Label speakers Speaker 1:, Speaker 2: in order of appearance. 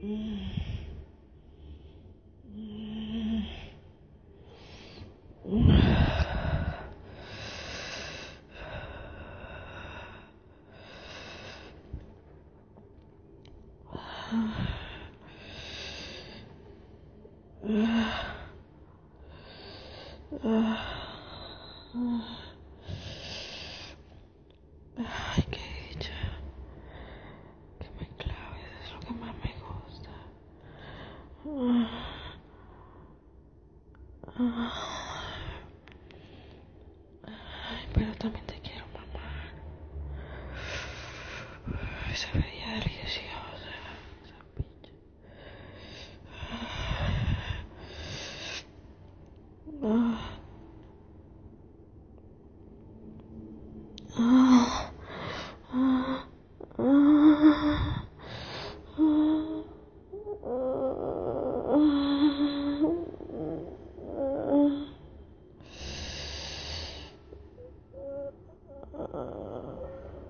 Speaker 1: Ay, qué dicha. Que me claves es lo que más me gusta. Ay, pero también te quiero, mamá. Se veía deliciosa esa picha.